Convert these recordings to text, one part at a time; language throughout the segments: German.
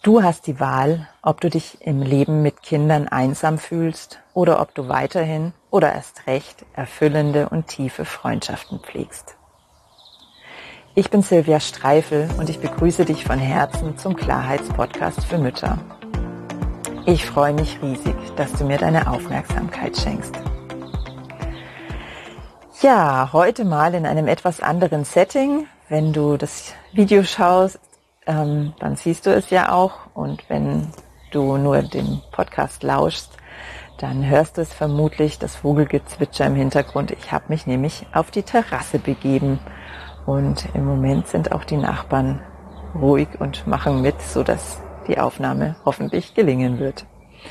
Du hast die Wahl, ob du dich im Leben mit Kindern einsam fühlst oder ob du weiterhin oder erst recht erfüllende und tiefe Freundschaften pflegst. Ich bin Silvia Streifel und ich begrüße dich von Herzen zum Klarheitspodcast für Mütter. Ich freue mich riesig, dass du mir deine Aufmerksamkeit schenkst. Ja, heute mal in einem etwas anderen Setting. Wenn du das Video schaust, dann siehst du es ja auch. Und wenn du nur den Podcast lauschst, dann hörst du es vermutlich, das Vogelgezwitscher im Hintergrund. Ich habe mich nämlich auf die Terrasse begeben. Und im Moment sind auch die Nachbarn ruhig und machen mit, sodass die Aufnahme hoffentlich gelingen wird.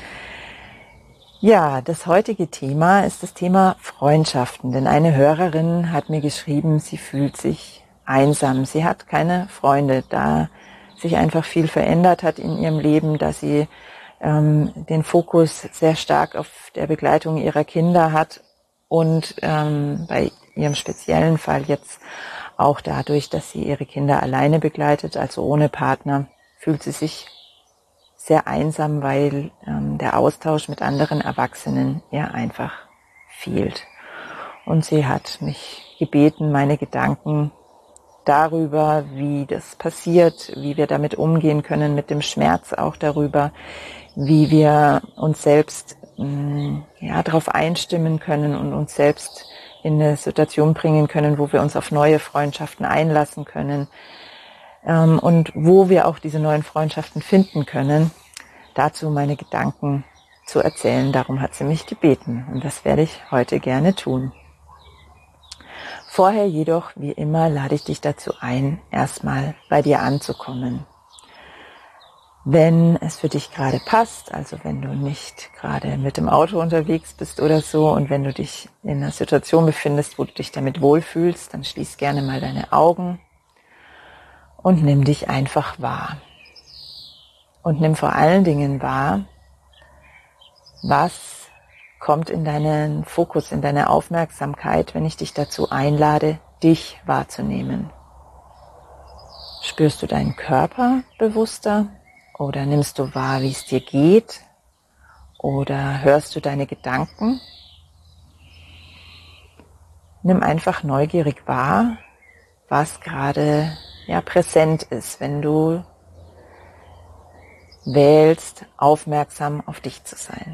Ja, das heutige Thema ist das Thema Freundschaften, denn eine Hörerin hat mir geschrieben, sie fühlt sich einsam, sie hat keine Freunde, da sich einfach viel verändert hat in ihrem Leben, dass sie den Fokus sehr stark auf der Begleitung ihrer Kinder hat und bei ihrem speziellen Fall jetzt auch dadurch, dass sie ihre Kinder alleine begleitet, also ohne Partner, fühlt sie sich sehr einsam, weil der Austausch mit anderen Erwachsenen ihr einfach fehlt. Und sie hat mich gebeten, meine Gedanken darüber, wie das passiert, wie wir damit umgehen können, mit dem Schmerz auch darüber, wie wir uns selbst darauf einstimmen können und uns selbst in eine Situation bringen können, wo wir uns auf neue Freundschaften einlassen können, und wo wir auch diese neuen Freundschaften finden können, dazu meine Gedanken zu erzählen. Darum hat sie mich gebeten und das werde ich heute gerne tun. Vorher jedoch, wie immer, lade ich dich dazu ein, erstmal bei dir anzukommen. Wenn es für dich gerade passt, also wenn du nicht gerade mit dem Auto unterwegs bist oder so und wenn du dich in einer Situation befindest, wo du dich damit wohlfühlst, dann schließ gerne mal deine Augen und nimm dich einfach wahr. Und nimm vor allen Dingen wahr, was kommt in deinen Fokus, in deine Aufmerksamkeit, wenn ich dich dazu einlade, dich wahrzunehmen. Spürst du deinen Körper bewusster oder nimmst du wahr, wie es dir geht oder hörst du deine Gedanken? Nimm einfach neugierig wahr, was gerade präsent ist, wenn du wählst, aufmerksam auf dich zu sein.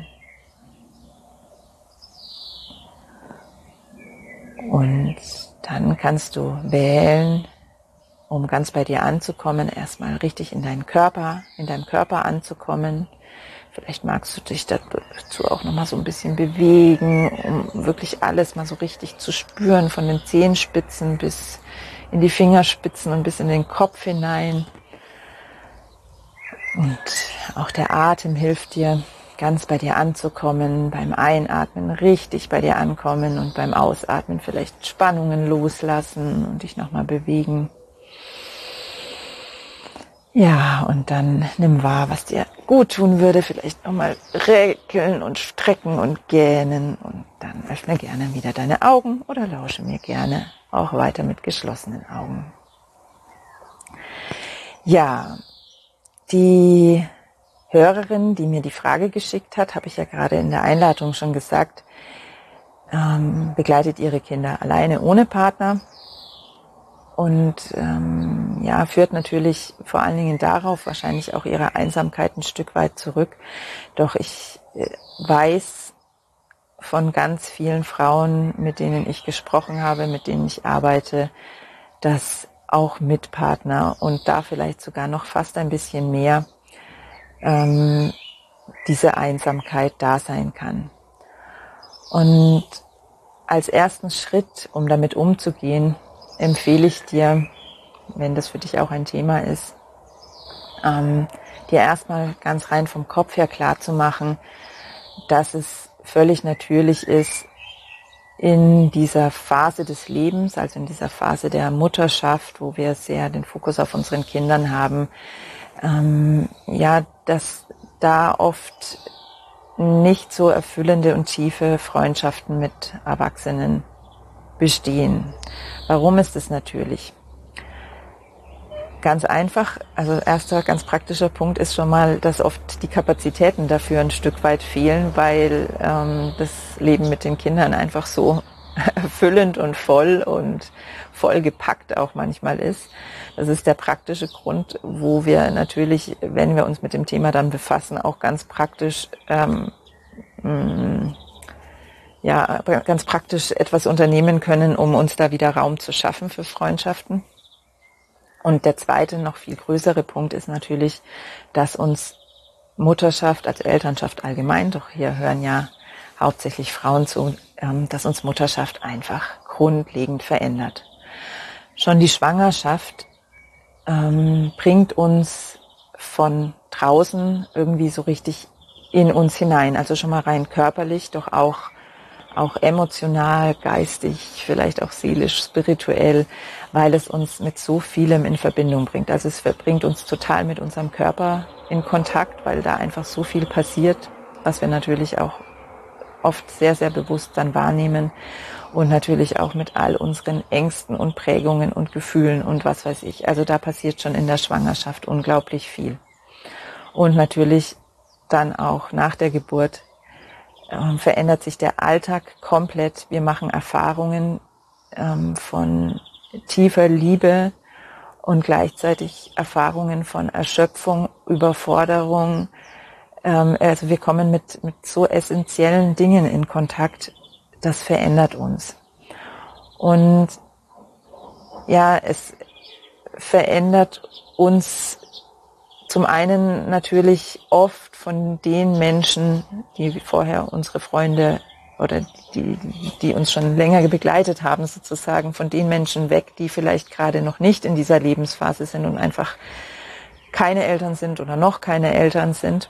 Und dann kannst du wählen, um ganz bei dir anzukommen, erstmal richtig in deinem Körper anzukommen. Vielleicht magst du dich dazu auch nochmal so ein bisschen bewegen, um wirklich alles mal so richtig zu spüren, von den Zehenspitzen bis in die Fingerspitzen und bis in den Kopf hinein. Und auch der Atem hilft dir, ganz bei dir anzukommen, beim Einatmen richtig bei dir ankommen und beim Ausatmen vielleicht Spannungen loslassen und dich nochmal bewegen. Ja, und dann nimm wahr, was dir gut tun würde, vielleicht nochmal räkeln und strecken und gähnen und dann öffne gerne wieder deine Augen oder lausche mir gerne auch weiter mit geschlossenen Augen. Ja, die Hörerin, die mir die Frage geschickt hat, habe ich ja gerade in der Einleitung schon gesagt, begleitet ihre Kinder alleine ohne Partner und führt natürlich vor allen Dingen darauf wahrscheinlich auch ihre Einsamkeit ein Stück weit zurück. Doch ich weiß von ganz vielen Frauen, mit denen ich gesprochen habe, mit denen ich arbeite, dass auch mit Partner und da vielleicht sogar noch fast ein bisschen mehr diese Einsamkeit da sein kann. Und als ersten Schritt, um damit umzugehen, empfehle ich dir, wenn das für dich auch ein Thema ist, dir erstmal ganz rein vom Kopf her klar zu machen, dass es völlig natürlich ist, in dieser Phase des Lebens, also in dieser Phase der Mutterschaft, wo wir sehr den Fokus auf unseren Kindern haben, dass da oft nicht so erfüllende und tiefe Freundschaften mit Erwachsenen bestehen. Warum ist es natürlich? Ganz einfach, also erster ganz praktischer Punkt ist schon mal, dass oft die Kapazitäten dafür ein Stück weit fehlen, weil das Leben mit den Kindern einfach so erfüllend und vollgepackt auch manchmal ist. Das ist der praktische Grund, wo wir natürlich, wenn wir uns mit dem Thema dann befassen, auch ganz praktisch etwas unternehmen können, um uns da wieder Raum zu schaffen für Freundschaften. Und der zweite, noch viel größere Punkt ist natürlich, dass uns Mutterschaft, also Elternschaft allgemein, doch hier hören ja hauptsächlich Frauen zu, dass uns Mutterschaft einfach grundlegend verändert. Schon die Schwangerschaft bringt uns von draußen irgendwie so richtig in uns hinein, also schon mal rein körperlich, doch auch emotional, geistig, vielleicht auch seelisch, spirituell, weil es uns mit so vielem in Verbindung bringt. Also es bringt uns total mit unserem Körper in Kontakt, weil da einfach so viel passiert, was wir natürlich auch oft sehr, sehr bewusst dann wahrnehmen und natürlich auch mit all unseren Ängsten und Prägungen und Gefühlen und was weiß ich. Also da passiert schon in der Schwangerschaft unglaublich viel. Und natürlich dann auch nach der Geburt verändert sich der Alltag komplett. Wir machen Erfahrungen von tiefer Liebe und gleichzeitig Erfahrungen von Erschöpfung, Überforderung. Also wir kommen mit so essentiellen Dingen in Kontakt. Das verändert uns. Und ja, es verändert uns zum einen natürlich oft von den Menschen, die vorher unsere Freunde oder die uns schon länger begleitet haben, sozusagen von den Menschen weg, die vielleicht gerade noch nicht in dieser Lebensphase sind und einfach keine Eltern sind oder noch keine Eltern sind.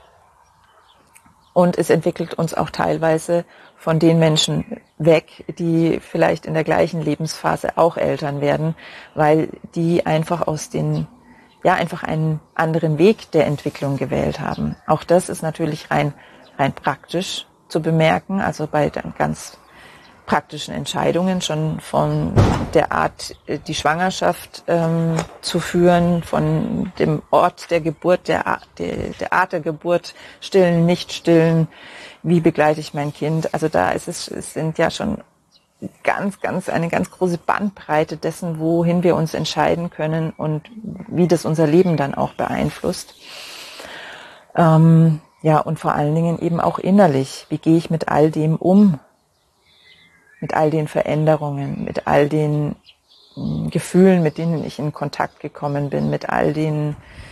Und es entwickelt uns auch teilweise von den Menschen weg, die vielleicht in der gleichen Lebensphase auch Eltern werden, weil die einfach einfach einen anderen Weg der Entwicklung gewählt haben. Auch das ist natürlich rein praktisch zu bemerken, also bei ganz praktischen Entscheidungen schon von der Art, die Schwangerschaft zu führen, von dem Ort der Geburt, der Art der Geburt, stillen, nicht stillen, wie begleite ich mein Kind. Also da es sind ja schon eine ganz große Bandbreite dessen, wohin wir uns entscheiden können und wie das unser Leben dann auch beeinflusst. Und vor allen Dingen eben auch innerlich. Wie gehe ich mit all dem um? Mit all den Veränderungen, mit all den Gefühlen, mit denen ich in Kontakt gekommen bin, mit all dem,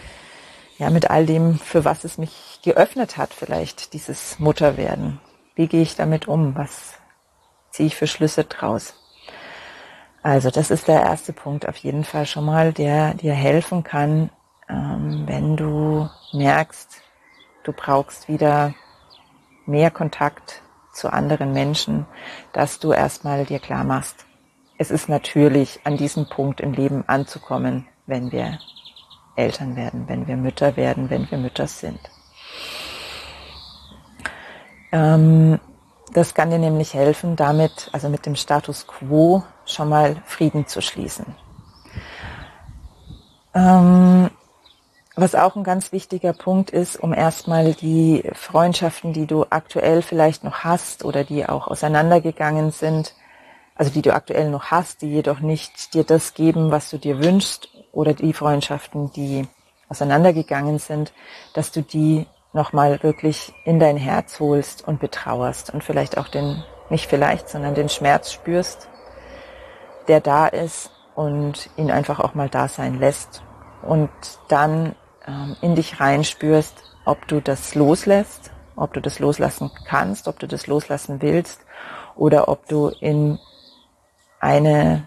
für was es mich geöffnet hat, vielleicht dieses Mutterwerden. Wie gehe ich damit um? Was ziehe ich für Schlüsse draus? Also das ist der erste Punkt auf jeden Fall schon mal, der dir helfen kann, wenn du merkst, du brauchst wieder mehr Kontakt zu anderen Menschen, dass du erstmal dir klar machst, es ist natürlich an diesem Punkt im Leben anzukommen, wenn wir Eltern werden, wenn wir Mütter werden, wenn wir Mütter sind. Das kann dir nämlich helfen, damit, also mit dem Status Quo, schon mal Frieden zu schließen. Was auch ein ganz wichtiger Punkt ist, um erstmal die Freundschaften, die du aktuell vielleicht noch hast oder die auch auseinandergegangen sind, also die du aktuell noch hast, die jedoch nicht dir das geben, was du dir wünschst, oder die Freundschaften, die auseinandergegangen sind, dass du die nochmal wirklich in dein Herz holst und betrauerst und vielleicht auch sondern den Schmerz spürst, der da ist und ihn einfach auch mal da sein lässt und dann in dich reinspürst, ob du das loslässt, ob du das loslassen kannst, ob du das loslassen willst oder ob du in eine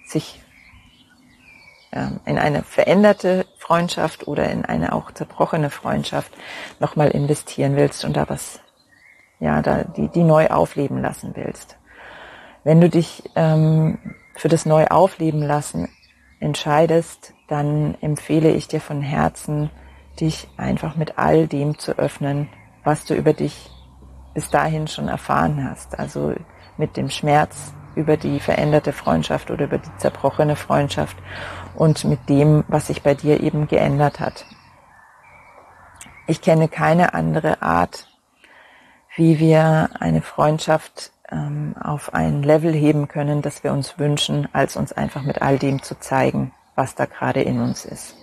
veränderte Freundschaft oder in eine auch zerbrochene Freundschaft nochmal investieren willst und da die neu aufleben lassen willst. Wenn du dich für das neu aufleben lassen entscheidest, dann empfehle ich dir von Herzen, dich einfach mit all dem zu öffnen, was du über dich bis dahin schon erfahren hast. Also mit dem Schmerz, über die veränderte Freundschaft oder über die zerbrochene Freundschaft und mit dem, was sich bei dir eben geändert hat. Ich kenne keine andere Art, wie wir eine Freundschaft auf ein Level heben können, das wir uns wünschen, als uns einfach mit all dem zu zeigen, was da gerade in uns ist.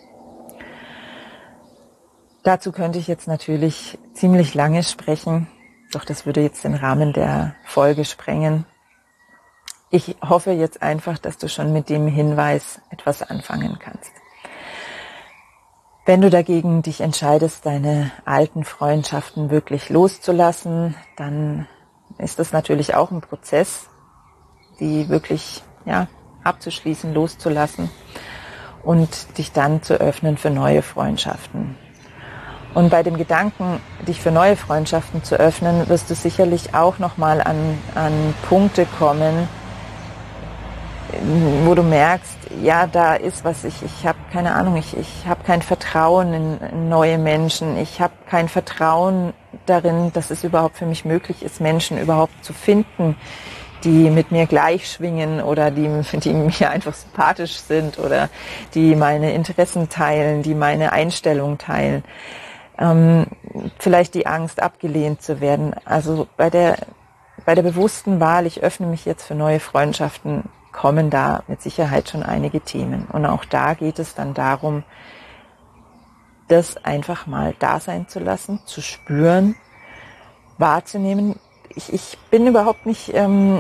Dazu könnte ich jetzt natürlich ziemlich lange sprechen, doch das würde jetzt den Rahmen der Folge sprengen. Ich hoffe jetzt einfach, dass du schon mit dem Hinweis etwas anfangen kannst. Wenn du dagegen dich entscheidest, deine alten Freundschaften wirklich loszulassen, dann ist das natürlich auch ein Prozess, die wirklich abzuschließen, loszulassen und dich dann zu öffnen für neue Freundschaften. Und bei dem Gedanken, dich für neue Freundschaften zu öffnen, wirst du sicherlich auch nochmal an Punkte kommen, wo du merkst, ja, da ist was, ich habe keine Ahnung, ich habe kein Vertrauen in neue Menschen, ich habe kein Vertrauen darin, dass es überhaupt für mich möglich ist, Menschen überhaupt zu finden, die mit mir gleich schwingen oder die mir einfach sympathisch sind oder die meine Interessen teilen, die meine Einstellung teilen. Vielleicht die Angst, abgelehnt zu werden. Also bei der bewussten Wahl, ich öffne mich jetzt für neue Freundschaften, kommen da mit Sicherheit schon einige Themen. Und auch da geht es dann darum, das einfach mal da sein zu lassen, zu spüren, wahrzunehmen. Ich bin überhaupt nicht,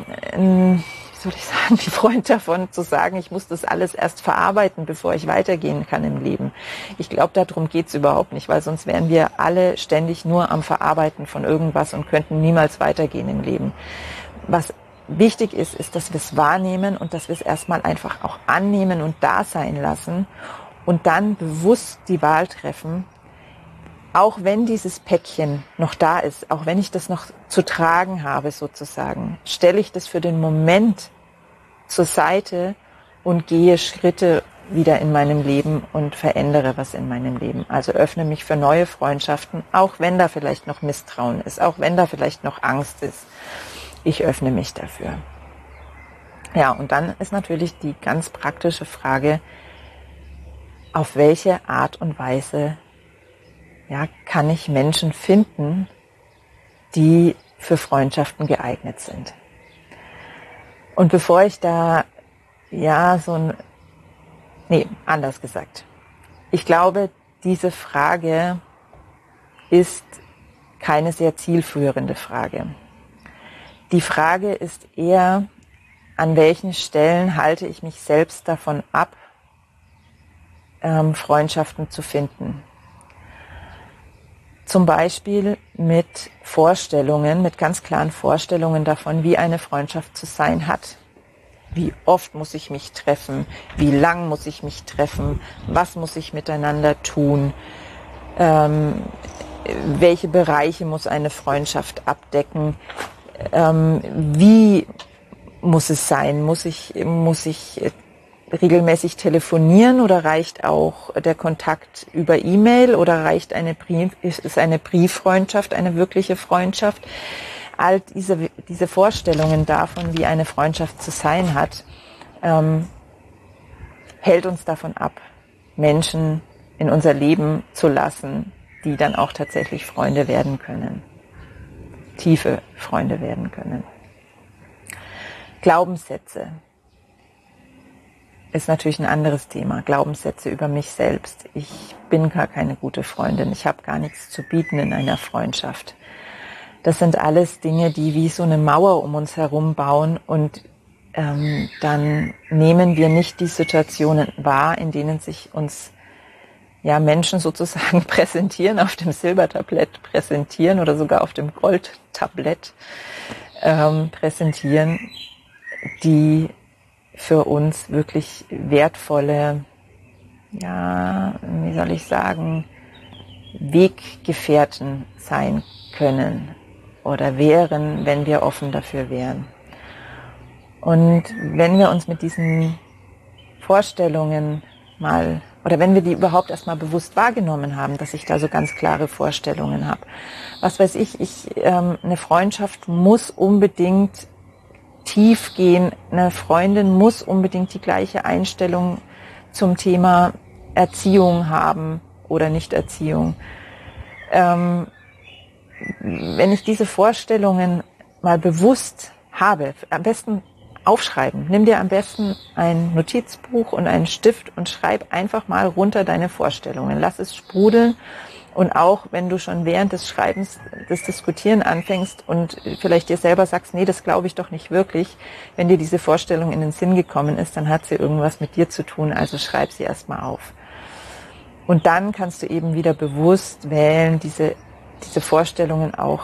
ein Freund davon zu sagen, ich muss das alles erst verarbeiten, bevor ich weitergehen kann im Leben. Ich glaube, darum geht's überhaupt nicht, weil sonst wären wir alle ständig nur am Verarbeiten von irgendwas und könnten niemals weitergehen im Leben. Was wichtig ist, dass wir es wahrnehmen und dass wir es erstmal einfach auch annehmen und da sein lassen und dann bewusst die Wahl treffen, auch wenn dieses Päckchen noch da ist, auch wenn ich das noch zu tragen habe sozusagen, stelle ich das für den Moment zur Seite und gehe Schritte wieder in meinem Leben und verändere was in meinem Leben. Also öffne mich für neue Freundschaften, auch wenn da vielleicht noch Misstrauen ist, auch wenn da vielleicht noch Angst ist. Ich öffne mich dafür. Ja, und dann ist natürlich die ganz praktische Frage, auf welche Art und Weise kann ich Menschen finden, die für Freundschaften geeignet sind. Und bevor ich da, anders gesagt. Ich glaube, diese Frage ist keine sehr zielführende Frage. Die Frage ist eher, an welchen Stellen halte ich mich selbst davon ab, Freundschaften zu finden. Zum Beispiel mit Vorstellungen, mit ganz klaren Vorstellungen davon, wie eine Freundschaft zu sein hat. Wie oft muss ich mich treffen? Wie lang muss ich mich treffen? Was muss ich miteinander tun? Welche Bereiche muss eine Freundschaft abdecken? Wie muss es sein? Muss ich regelmäßig telefonieren oder reicht auch der Kontakt über E-Mail oder reicht ist eine Brieffreundschaft eine wirkliche Freundschaft? All diese Vorstellungen davon, wie eine Freundschaft zu sein hat, hält uns davon ab, Menschen in unser Leben zu lassen, die dann auch tatsächlich Freunde werden können, tiefe Freunde werden können. Glaubenssätze ist natürlich ein anderes Thema. Glaubenssätze über mich selbst. Ich bin gar keine gute Freundin. Ich habe gar nichts zu bieten in einer Freundschaft. Das sind alles Dinge, die wie so eine Mauer um uns herum bauen und dann nehmen wir nicht die Situationen wahr, in denen sich uns Menschen sozusagen präsentieren, auf dem Silbertablett präsentieren oder sogar auf dem Goldtablett präsentieren, die für uns wirklich wertvolle, Weggefährten sein können oder wären, wenn wir offen dafür wären. Und wenn wir uns mit diesen Vorstellungen wenn wir die überhaupt erstmal bewusst wahrgenommen haben, dass ich da so ganz klare Vorstellungen habe. Was weiß ich, eine Freundschaft muss unbedingt tief gehen. Eine Freundin muss unbedingt die gleiche Einstellung zum Thema Erziehung haben oder Nichterziehung. Wenn ich diese Vorstellungen mal bewusst habe, am besten aufschreiben. Nimm dir am besten ein Notizbuch und einen Stift und schreib einfach mal runter deine Vorstellungen. Lass es sprudeln. Und auch wenn du schon während des Schreibens das Diskutieren anfängst und vielleicht dir selber sagst, nee, das glaube ich doch nicht wirklich, wenn dir diese Vorstellung in den Sinn gekommen ist, dann hat sie irgendwas mit dir zu tun, also schreib sie erstmal auf. Und dann kannst du eben wieder bewusst wählen, diese Vorstellungen auch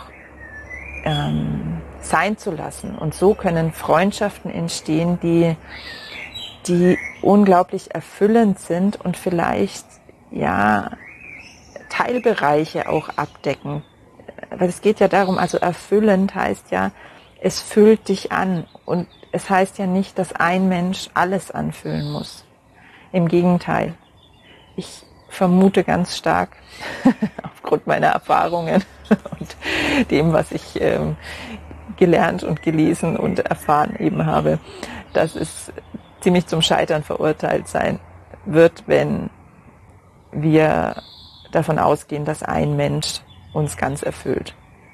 sein zu lassen. Und so können Freundschaften entstehen, die unglaublich erfüllend sind und vielleicht, ja, Teilbereiche auch abdecken. Weil es geht ja darum, also erfüllend heißt ja, es füllt dich an. Und es heißt ja nicht, dass ein Mensch alles anfüllen muss. Im Gegenteil. Ich vermute ganz stark, aufgrund meiner Erfahrungen und dem, was ich gelernt und gelesen und erfahren eben habe, dass es ziemlich zum Scheitern verurteilt sein wird, wenn wir davon ausgehen, dass ein Mensch uns ganz erfüllt.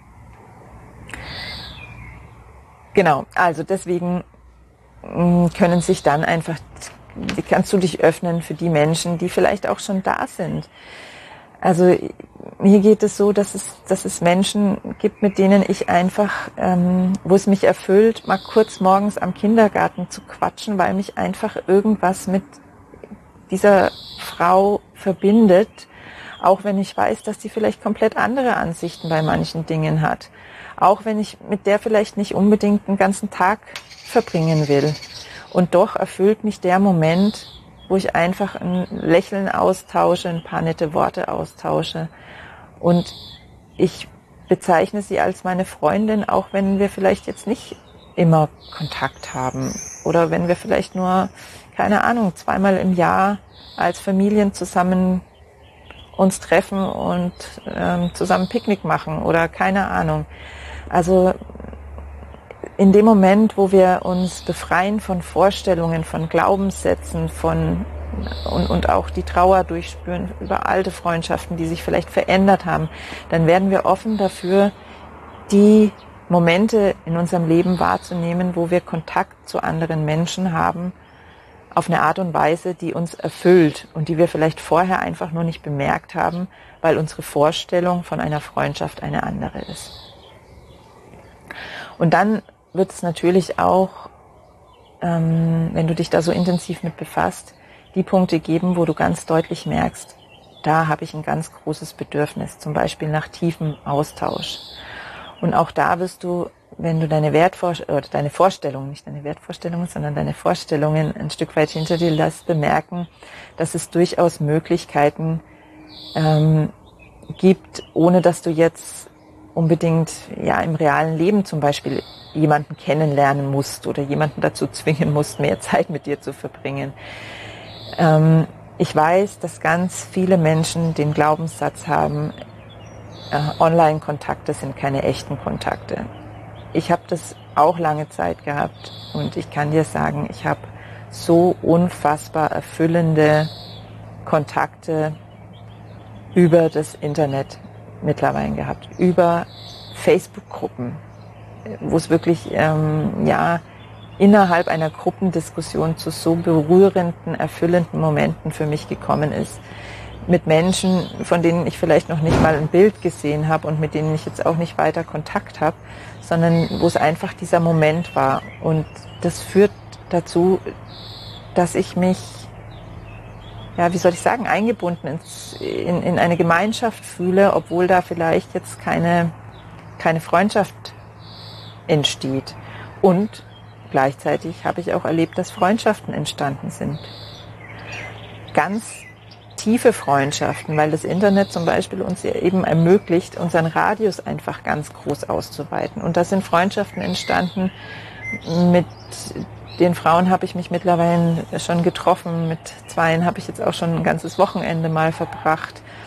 Genau, also deswegen können sich dann einfach, kannst du dich öffnen für die Menschen, die vielleicht auch schon da sind. Also hier geht es so, dass es Menschen gibt, mit denen ich einfach, wo es mich erfüllt, mal kurz morgens am Kindergarten zu quatschen, weil mich einfach irgendwas mit dieser Frau verbindet, auch wenn ich weiß, dass sie vielleicht komplett andere Ansichten bei manchen Dingen hat. Auch wenn ich mit der vielleicht nicht unbedingt einen ganzen Tag verbringen will. Und doch erfüllt mich der Moment, wo ich einfach ein Lächeln austausche, ein paar nette Worte austausche. Und ich bezeichne sie als meine Freundin, auch wenn wir vielleicht jetzt nicht immer Kontakt haben. Oder wenn wir vielleicht nur, keine Ahnung, 2-mal im Jahr als Familien zusammen uns treffen und zusammen Picknick machen oder keine Ahnung. Also in dem Moment, wo wir uns befreien von Vorstellungen, von Glaubenssätzen, und auch die Trauer durchspüren über alte Freundschaften, die sich vielleicht verändert haben, dann werden wir offen dafür, die Momente in unserem Leben wahrzunehmen, wo wir Kontakt zu anderen Menschen haben, auf eine Art und Weise, die uns erfüllt und die wir vielleicht vorher einfach nur nicht bemerkt haben, weil unsere Vorstellung von einer Freundschaft eine andere ist. Und dann wird es natürlich auch, wenn du dich da so intensiv mit befasst, die Punkte geben, wo du ganz deutlich merkst, da habe ich ein ganz großes Bedürfnis, zum Beispiel nach tiefem Austausch. Und auch da wirst du, wenn du deine Vorstellungen, nicht deine Wertvorstellungen, sondern deine Vorstellungen ein Stück weit hinter dir lässt, bemerken, dass es durchaus Möglichkeiten gibt, ohne dass du jetzt unbedingt ja im realen Leben zum Beispiel jemanden kennenlernen musst oder jemanden dazu zwingen musst, mehr Zeit mit dir zu verbringen. Ich weiß, dass ganz viele Menschen den Glaubenssatz haben, Online-Kontakte sind keine echten Kontakte. Ich habe das auch lange Zeit gehabt und ich kann dir sagen, ich habe so unfassbar erfüllende Kontakte über das Internet mittlerweile gehabt, über Facebook-Gruppen, wo es wirklich innerhalb einer Gruppendiskussion zu so berührenden, erfüllenden Momenten für mich gekommen ist. Mit Menschen, von denen ich vielleicht noch nicht mal ein Bild gesehen habe und mit denen ich jetzt auch nicht weiter Kontakt habe, sondern wo es einfach dieser Moment war. Und das führt dazu, dass ich mich, eingebunden in eine Gemeinschaft fühle, obwohl da vielleicht jetzt keine Freundschaft entsteht. Und gleichzeitig habe ich auch erlebt, dass Freundschaften entstanden sind. Ganz tiefe Freundschaften, weil das Internet zum Beispiel uns ja eben ermöglicht, unseren Radius einfach ganz groß auszuweiten. Und da sind Freundschaften entstanden. Mit den Frauen habe ich mich mittlerweile schon getroffen. Mit 2 habe ich jetzt auch schon ein ganzes Wochenende mal verbracht.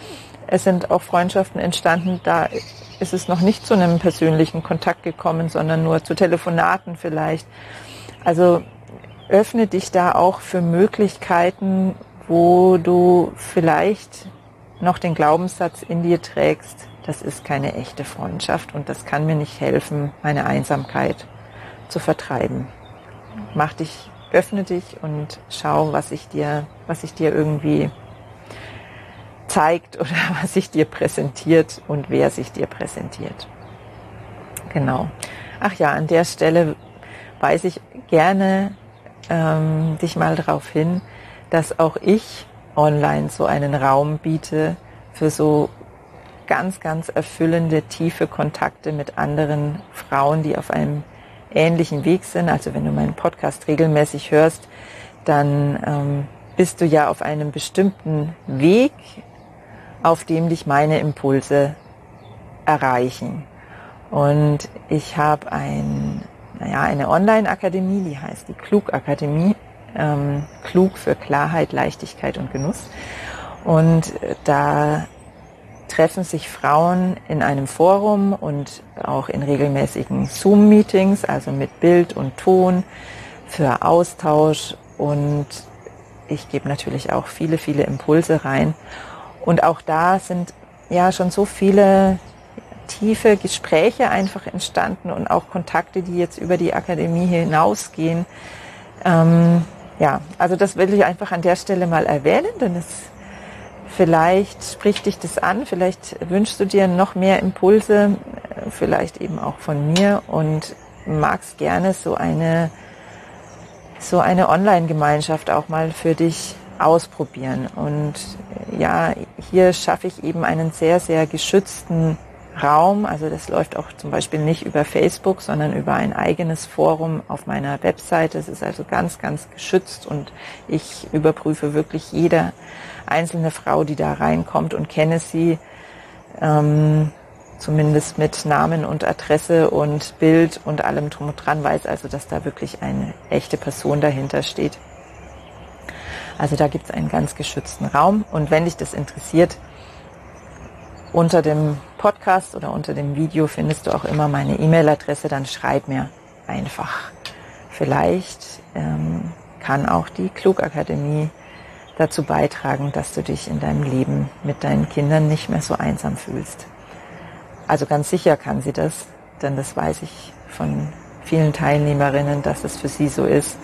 es sind auch Freundschaften entstanden, da ist es noch nicht zu einem persönlichen Kontakt gekommen, sondern nur zu Telefonaten vielleicht. Also öffne dich da auch für Möglichkeiten, wo du vielleicht noch den Glaubenssatz in dir trägst, das ist keine echte Freundschaft und das kann mir nicht helfen, meine Einsamkeit zu vertreiben. Öffne dich und schau, was sich dir irgendwie zeigt oder was sich dir präsentiert und wer sich dir präsentiert. Genau. Ach ja, an der Stelle weise ich gerne dich mal darauf hin, dass auch ich online so einen Raum biete für so ganz, ganz erfüllende, tiefe Kontakte mit anderen Frauen, die auf einem ähnlichen Weg sind. Also wenn du meinen Podcast regelmäßig hörst, dann bist du ja auf einem bestimmten Weg, auf dem dich meine Impulse erreichen. Und ich habe eine Online-Akademie, die heißt die Klug-Akademie. Klug für Klarheit, Leichtigkeit und Genuss. Und da treffen sich Frauen in einem Forum und auch in regelmäßigen Zoom-Meetings, also mit Bild und Ton für Austausch. Und ich gebe natürlich auch viele, viele Impulse rein. Und auch da sind ja schon so viele tiefe Gespräche einfach entstanden und auch Kontakte, die jetzt über die Akademie hinausgehen. Also das will ich einfach an der Stelle mal erwähnen, denn vielleicht spricht dich das an, vielleicht wünschst du dir noch mehr Impulse, vielleicht eben auch von mir und magst gerne so eine Online-Gemeinschaft auch mal für dich ausprobieren. Und ja, hier schaffe ich eben einen sehr, sehr geschützten Raum. Also das läuft auch zum Beispiel nicht über Facebook, sondern über ein eigenes Forum auf meiner Webseite. Es ist also ganz, ganz geschützt und ich überprüfe wirklich jede einzelne Frau, die da reinkommt und kenne sie, zumindest mit Namen und Adresse und Bild und allem drum und dran, weiß also, dass da wirklich eine echte Person dahinter steht. Also da gibt es einen ganz geschützten Raum und wenn dich das interessiert, unter dem Podcast oder unter dem Video findest du auch immer meine E-Mail-Adresse, dann schreib mir einfach. Vielleicht kann auch die Klug-Akademie dazu beitragen, dass du dich in deinem Leben mit deinen Kindern nicht mehr so einsam fühlst. Also ganz sicher kann sie das, denn das weiß ich von vielen Teilnehmerinnen, dass es für sie so ist.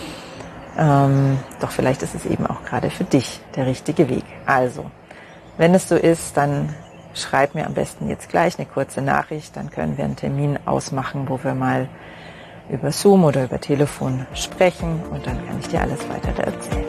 Doch vielleicht ist es eben auch gerade für dich der richtige Weg. Also, wenn es so ist, dann schreib mir am besten jetzt gleich eine kurze Nachricht, dann können wir einen Termin ausmachen, wo wir mal über Zoom oder über Telefon sprechen und dann kann ich dir alles weitere erzählen.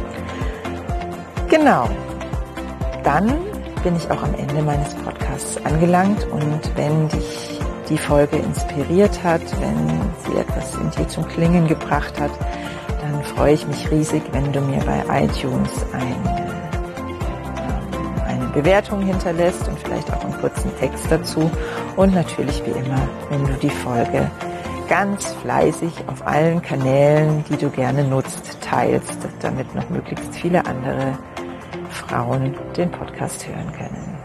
Genau, dann bin ich auch am Ende meines Podcasts angelangt und wenn dich die Folge inspiriert hat, wenn sie etwas in dir zum Klingen gebracht hat, dann freue ich mich riesig, wenn du mir bei iTunes eine Bewertung hinterlässt und vielleicht auch einen kurzen Text dazu und natürlich wie immer, wenn du die Folge ganz fleißig auf allen Kanälen, die du gerne nutzt, teilst, damit noch möglichst viele andere Frauen den Podcast hören können.